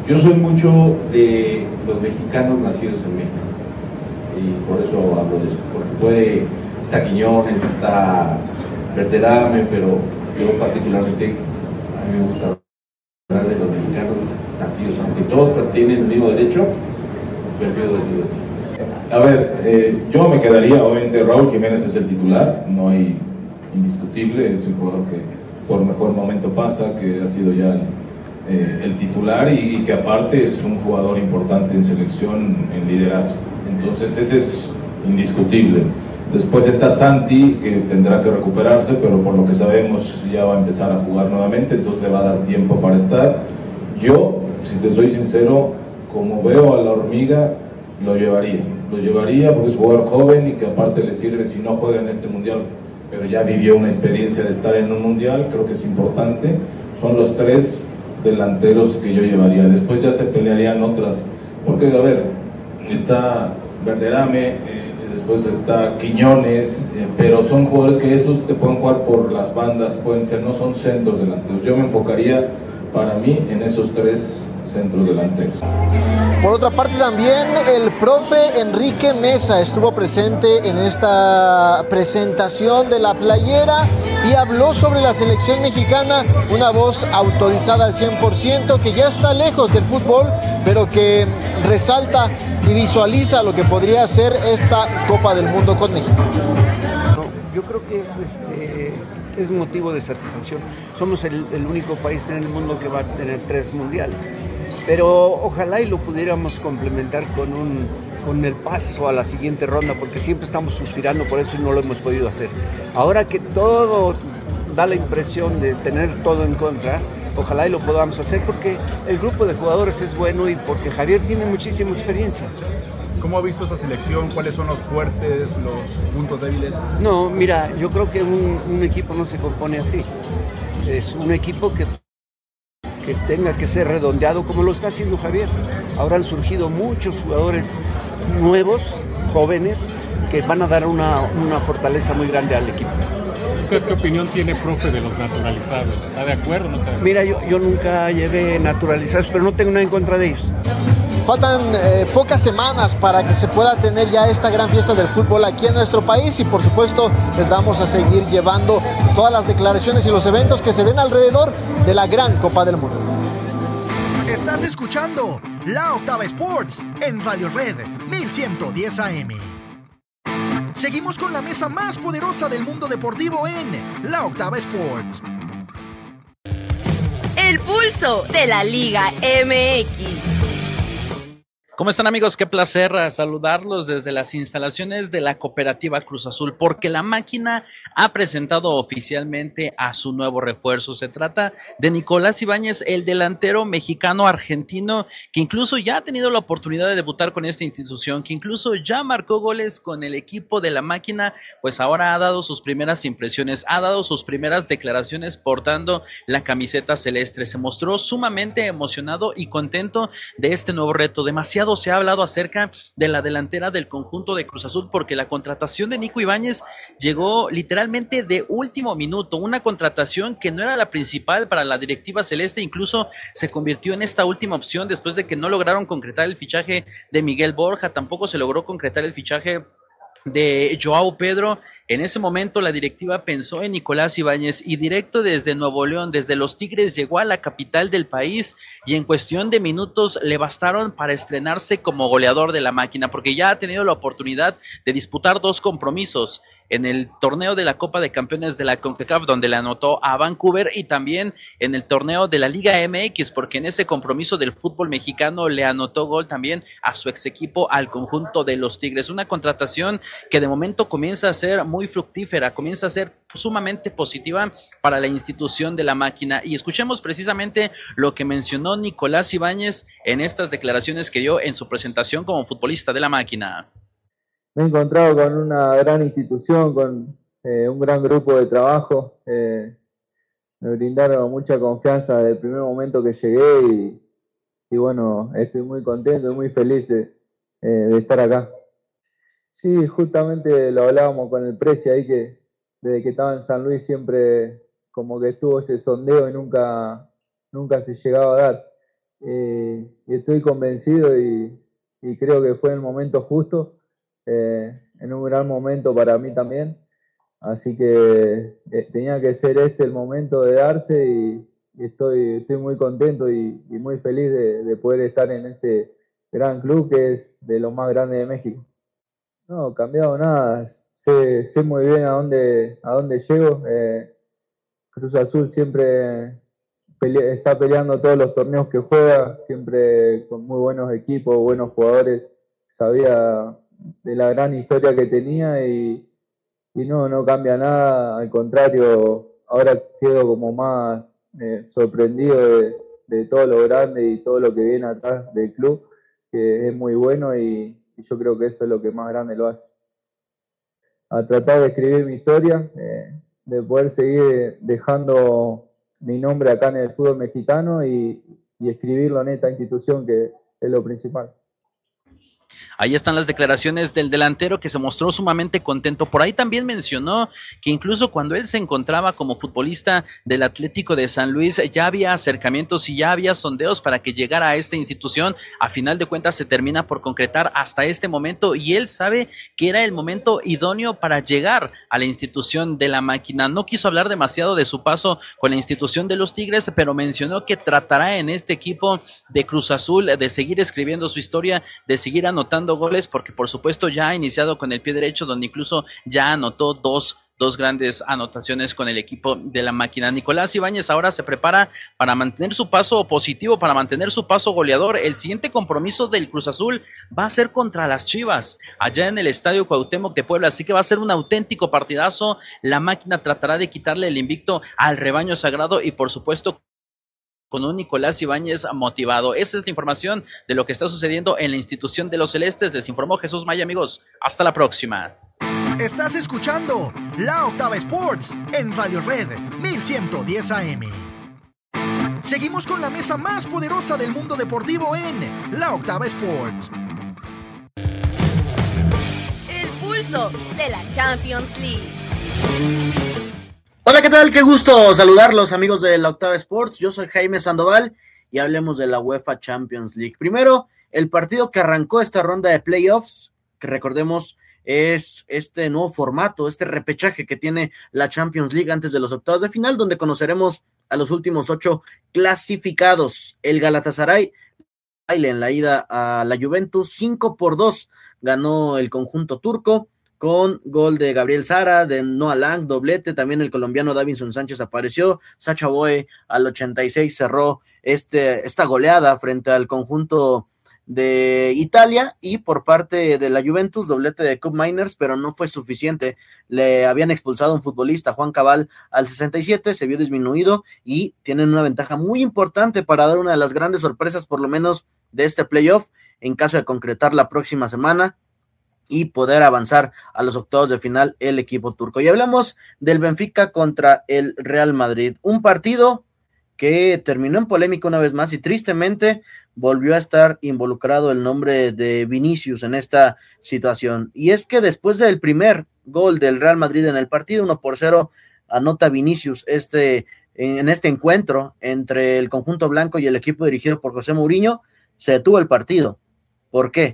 Yo soy mucho de los mexicanos nacidos en México y por eso hablo de eso, porque puede, está Quiñones, está Verterame, pero yo particularmente a mí me gusta hablar de los mexicanos nacidos, aunque todos tienen el mismo derecho, prefiero decirlo así. A ver, eh, yo me quedaría, obviamente Raúl Jiménez es el titular, no hay indiscutible, es el jugador que por mejor momento pasa, que ha sido ya el, eh, el titular y, y que aparte es un jugador importante en selección, en liderazgo, entonces ese es indiscutible. Después está Santi, que tendrá que recuperarse, pero por lo que sabemos ya va a empezar a jugar nuevamente, entonces le va a dar tiempo para estar. Yo, si te soy sincero, como veo a la hormiga, lo llevaría, lo llevaría porque es un jugador joven y que aparte le sirve si no juega en este mundial, pero ya vivió una experiencia de estar en un mundial, creo que es importante. Son los tres delanteros que yo llevaría, después ya se pelearían otras, porque a ver, está Verderame, eh, después está Quiñones, eh, pero son jugadores que esos te pueden jugar por las bandas, pueden ser, no son centros delanteros. Yo me enfocaría para mí en esos tres centros delanteros. Por otra parte también el profe Enrique Mesa estuvo presente en esta presentación de la playera y habló sobre la selección mexicana, una voz autorizada al cien por ciento, que ya está lejos del fútbol, pero que resalta y visualiza lo que podría ser esta Copa del Mundo con México. Yo creo que es, este, es motivo de satisfacción. Somos el, el único país en el mundo que va a tener tres mundiales. Pero ojalá y lo pudiéramos complementar con, un, con el paso a la siguiente ronda, porque siempre estamos suspirando por eso y no lo hemos podido hacer. Ahora que todo da la impresión de tener todo en contra, ojalá y lo podamos hacer porque el grupo de jugadores es bueno y porque Javier tiene muchísima experiencia. ¿Cómo ha visto esta selección? ¿Cuáles son los fuertes, los puntos débiles? No, mira, yo creo que un, un equipo no se compone así. Es un equipo que, que tenga que ser redondeado como lo está haciendo Javier. Ahora han surgido muchos jugadores nuevos, jóvenes, que van a dar una, una fortaleza muy grande al equipo. ¿Usted qué opinión tiene, profe, de los naturalizados? ¿Está de acuerdo o no está de acuerdo? Mira, yo, yo nunca llevé naturalizados, pero no tengo nada en contra de ellos. Faltan eh, pocas semanas para que se pueda tener ya esta gran fiesta del fútbol aquí en nuestro país y por supuesto les vamos a seguir llevando todas las declaraciones y los eventos que se den alrededor de la gran Copa del Mundo. Estás escuchando La Octava Sports en Radio Red mil ciento diez A M. Seguimos con la mesa más poderosa del mundo deportivo en La Octava Sports. El pulso de la Liga M X. ¿Cómo están, amigos? Qué placer saludarlos desde las instalaciones de la Cooperativa Cruz Azul, porque la máquina ha presentado oficialmente a su nuevo refuerzo. Se trata de Nicolás Ibáñez, el delantero mexicano-argentino, que incluso ya ha tenido la oportunidad de debutar con esta institución, que incluso ya marcó goles con el equipo de la máquina, pues ahora ha dado sus primeras impresiones, ha dado sus primeras declaraciones portando la camiseta celeste. Se mostró sumamente emocionado y contento de este nuevo reto. Demasiado se ha hablado acerca de la delantera del conjunto de Cruz Azul porque la contratación de Nico Ibáñez llegó literalmente de último minuto, una contratación que no era la principal para la directiva celeste, incluso se convirtió en esta última opción después de que no lograron concretar el fichaje de Miguel Borja, tampoco se logró concretar el fichaje de Joao Pedro. En ese momento la directiva pensó en Nicolás Ibáñez y directo desde Nuevo León, desde los Tigres, llegó a la capital del país y en cuestión de minutos le bastaron para estrenarse como goleador de la máquina, porque ya ha tenido la oportunidad de disputar dos compromisos en el torneo de la Copa de Campeones de la CONCACAF, donde le anotó a Vancouver, y también en el torneo de la Liga M X, porque en ese compromiso del fútbol mexicano le anotó gol también a su ex equipo, al conjunto de los Tigres. Una contratación que de momento comienza a ser muy fructífera, comienza a ser sumamente positiva para la institución de la máquina. Y escuchemos precisamente lo que mencionó Nicolás Ibáñez en estas declaraciones que dio en su presentación como futbolista de la máquina. Me he encontrado con una gran institución, con eh, un gran grupo de trabajo. Eh, me brindaron mucha confianza desde el primer momento que llegué y, y bueno, estoy muy contento y muy feliz de, eh, de estar acá. Sí, justamente lo hablábamos con el Preci ahí, que desde que estaba en San Luis siempre como que estuvo ese sondeo y nunca, nunca se llegaba a dar. y, y estoy convencido y, y creo que fue el momento justo, eh, en un gran momento para mí también. Así que eh, tenía que ser este el momento de darse y, y estoy, estoy muy contento y, y muy feliz de, de poder estar en este gran club que es de los más grandes de México. No, cambiado nada, sé, sé muy bien a dónde, a dónde llego. Eh, Cruz Azul siempre pelea, está peleando todos los torneos que juega, siempre con muy buenos equipos, buenos jugadores. Sabía de la gran historia que tenía y Y no, no cambia nada, al contrario, ahora quedo como más eh, sorprendido de, de todo lo grande y todo lo que viene atrás del club, que es muy bueno y, y yo creo que eso es lo que más grande lo hace. A tratar de escribir mi historia, eh, de poder seguir dejando mi nombre acá en el fútbol mexicano y, y escribirlo en esta institución que es lo principal. Ahí están las declaraciones del delantero que se mostró sumamente contento. Por ahí también mencionó que incluso cuando él se encontraba como futbolista del Atlético de San Luis, ya había acercamientos y ya había sondeos para que llegara a esta institución. A final de cuentas se termina por concretar hasta este momento y él sabe que era el momento idóneo para llegar a la institución de la máquina. No quiso hablar demasiado de su paso con la institución de los Tigres, pero mencionó que tratará en este equipo de Cruz Azul de seguir escribiendo su historia, de seguir anotando goles, porque por supuesto ya ha iniciado con el pie derecho, donde incluso ya anotó dos, dos grandes anotaciones con el equipo de la máquina. Nicolás Ibáñez ahora se prepara para mantener su paso positivo, para mantener su paso goleador. El siguiente compromiso del Cruz Azul va a ser contra las Chivas, allá en el Estadio Cuauhtémoc de Puebla, así que va a ser un auténtico partidazo. La máquina tratará de quitarle el invicto al rebaño sagrado y por supuesto con un Nicolás Ibáñez motivado. Esa es la información de lo que está sucediendo en la institución de los Celestes. Les informó Jesús Maya, amigos. Hasta la próxima. Estás escuchando La Octava Sports en Radio Red mil ciento diez A M. Seguimos con la mesa más poderosa del mundo deportivo en La Octava Sports. El pulso de la Champions League. Hola, ¿qué tal? Qué gusto saludarlos, amigos de la Octava Sports. Yo soy Jaime Sandoval y hablemos de la UEFA Champions League. Primero, el partido que arrancó esta ronda de playoffs, que recordemos es este nuevo formato, este repechaje que tiene la Champions League antes de los octavos de final, donde conoceremos a los últimos ocho clasificados. El Galatasaray, en la ida a la Juventus, cinco por dos ganó el conjunto turco, con gol de Gabriel Sara, de Noah Lang, doblete, también el colombiano Davinson Sánchez apareció, Sacha Boey al ochenta y seis cerró este, esta goleada frente al conjunto de Italia, y por parte de la Juventus, doblete de Cup Miners, pero no fue suficiente, le habían expulsado a un futbolista, Juan Cabal, al sesenta y siete, se vio disminuido, y tienen una ventaja muy importante para dar una de las grandes sorpresas, por lo menos de este playoff, en caso de concretar la próxima semana, y poder avanzar a los octavos de final el equipo turco. Y hablamos del Benfica contra el Real Madrid, un partido que terminó en polémica una vez más y tristemente volvió a estar involucrado el nombre de Vinicius en esta situación. Y es que después del primer gol del Real Madrid en el partido, uno por cero, anota Vinicius este, en este encuentro entre el conjunto blanco y el equipo dirigido por José Mourinho, se detuvo el partido. ¿Por qué?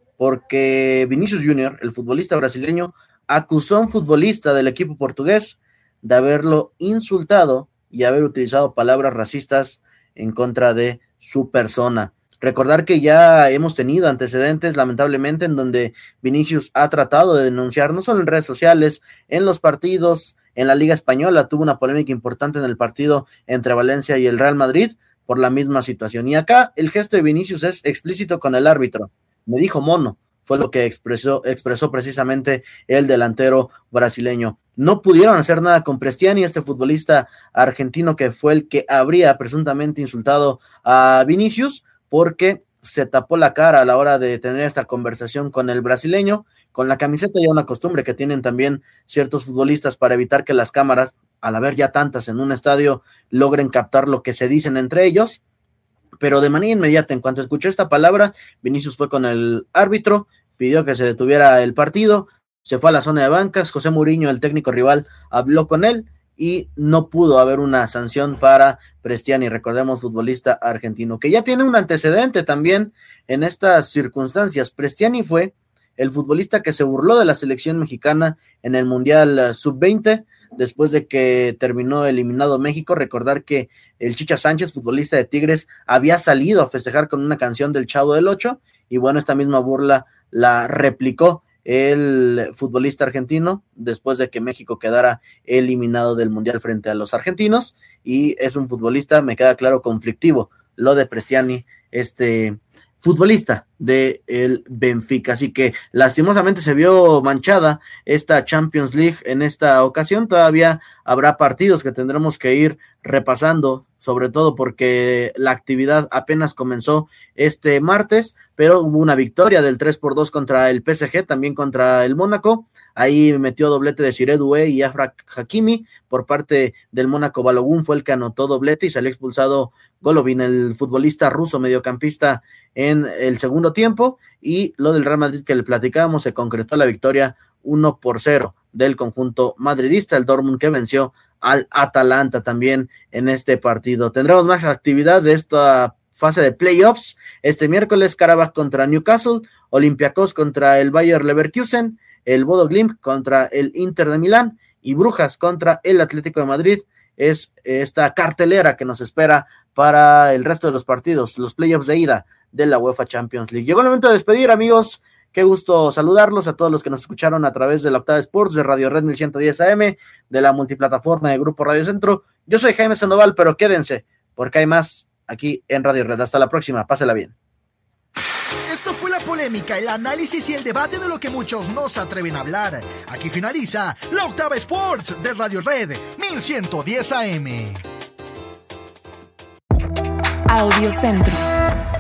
Porque Vinicius junior, el futbolista brasileño, acusó a un futbolista del equipo portugués de haberlo insultado y haber utilizado palabras racistas en contra de su persona. Recordar que ya hemos tenido antecedentes, lamentablemente, en donde Vinicius ha tratado de denunciar, no solo en redes sociales, en los partidos, en la Liga Española, tuvo una polémica importante en el partido entre Valencia y el Real Madrid por la misma situación. Y acá el gesto de Vinicius es explícito con el árbitro. Me dijo mono, fue lo que expresó, expresó precisamente el delantero brasileño. No pudieron hacer nada con Prestiani, este futbolista argentino que fue el que habría presuntamente insultado a Vinicius, porque se tapó la cara a la hora de tener esta conversación con el brasileño, con la camiseta, ya una costumbre que tienen también ciertos futbolistas para evitar que las cámaras, al haber ya tantas en un estadio, logren captar lo que se dicen entre ellos. Pero de manera inmediata, en cuanto escuchó esta palabra, Vinicius fue con el árbitro, pidió que se detuviera el partido, se fue a la zona de bancas, José Mourinho, el técnico rival, habló con él y no pudo haber una sanción para Prestiani, recordemos, futbolista argentino, que ya tiene un antecedente también en estas circunstancias. Prestiani fue el futbolista que se burló de la selección mexicana en el Mundial sub veinte, después de que terminó eliminado México. Recordar que el Chicha Sánchez, futbolista de Tigres, había salido a festejar con una canción del Chavo del Ocho, y bueno, esta misma burla la replicó el futbolista argentino después de que México quedara eliminado del Mundial frente a los argentinos, y es un futbolista, me queda claro, conflictivo lo de Prestiani, este futbolista de el Benfica, así que lastimosamente se vio manchada esta Champions League en esta ocasión. Todavía habrá partidos que tendremos que ir repasando, sobre todo porque la actividad apenas comenzó este martes, pero hubo una victoria del tres por dos contra el P S G, también contra el Mónaco. Ahí metió doblete de Cire Doué y Achraf Hakimi. Por parte del Mónaco, Balogun fue el que anotó doblete y salió expulsado Golovin, el futbolista ruso mediocampista, en el segundo tiempo. Y lo del Real Madrid que le platicábamos, se concretó la victoria uno por cero del conjunto madridista, el Dortmund, que venció al Atalanta también en este partido. Tendremos más actividad de esta fase de playoffs. Este miércoles, Karabakh contra Newcastle, Olympiacos contra el Bayer Leverkusen, el Bodo Glimt contra el Inter de Milán y Brujas contra el Atlético de Madrid. Es esta cartelera que nos espera para el resto de los partidos, los playoffs de ida de la UEFA Champions League. Llegó el momento de despedir, amigos. Qué gusto saludarlos a todos los que nos escucharon a través de la Octava Sports, de Radio Red mil ciento diez A M, de la multiplataforma de Grupo Radio Centro. Yo soy Jaime Sandoval, pero quédense, porque hay más aquí en Radio Red. Hasta la próxima, pásela bien. Esto fue la polémica, el análisis y el debate de lo que muchos no se atreven a hablar. Aquí finaliza la Octava Sports de Radio Red mil ciento diez A M. Audio Centro.